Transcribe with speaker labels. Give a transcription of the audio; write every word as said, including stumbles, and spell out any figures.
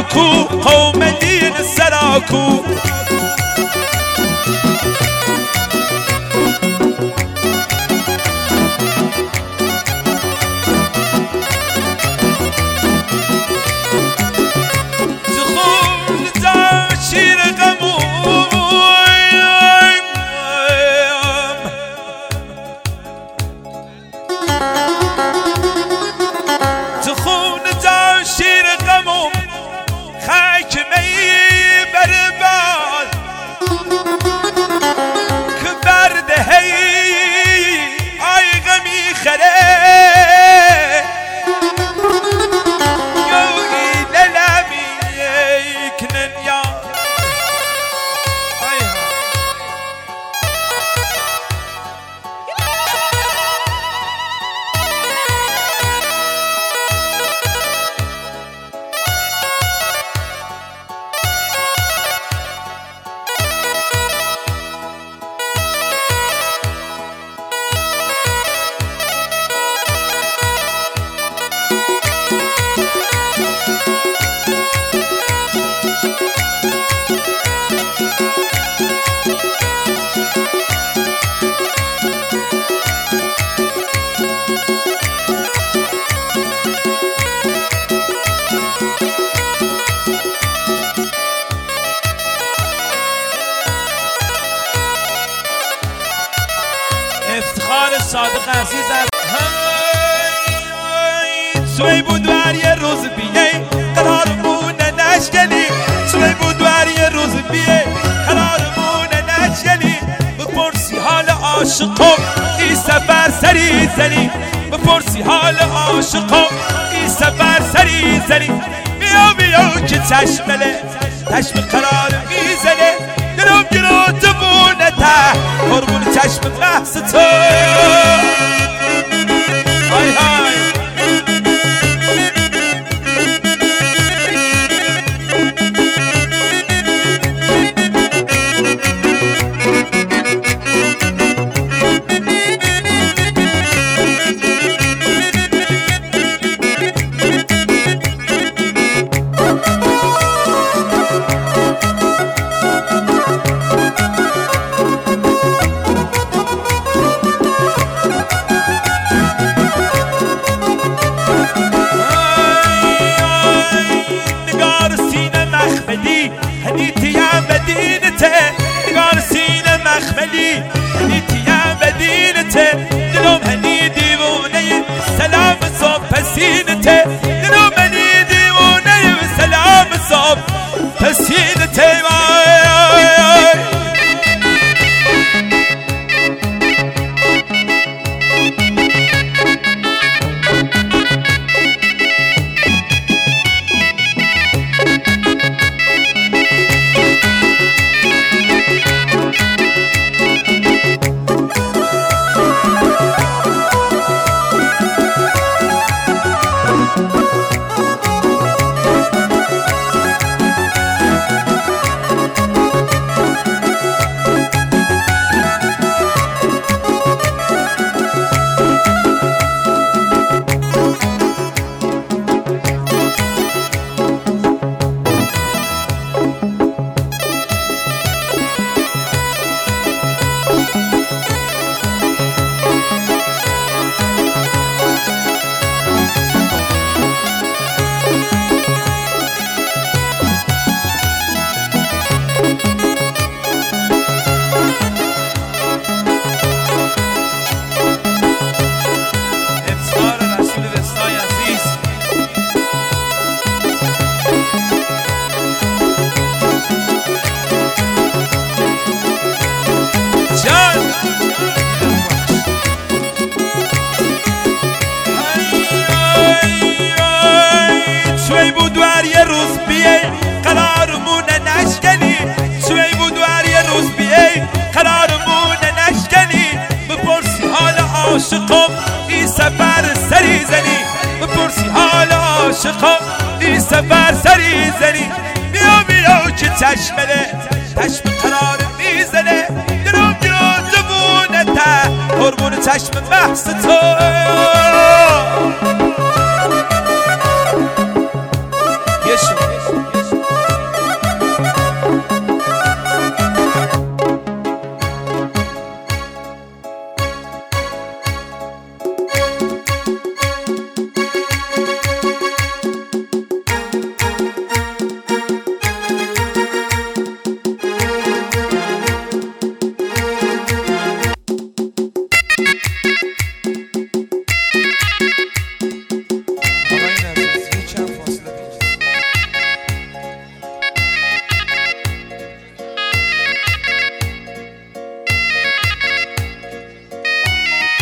Speaker 1: کو قوم دین سراکو
Speaker 2: افتخار صادق عزیزم
Speaker 1: سوی بودوار یه روز بیه قرارمونه نشکنی سوی بودوار یه روز بیه قرارمونه نشکنی بپرسی حال عاشقم ای سفر سری زنی بپرسی حال عاشقم ای سفر سری زنی بیا بیا که چشمله چشم قرار میزنه دلم گرو تبونه ته قربون چشم بحث تو های های نگار سینه مخملی هنیتی هم بدینته دلم هنی دیوونه سلام صبح پسینته دلم هنی دیوونه سلام صبح پسینته عاشقم ای سفر سری زنی بپرسی حال عاشقم ای سفر سری زنی بیا بیا که چشمله چشم قرار میزنه درم گرا جبونه ته قربون چشم بحث تو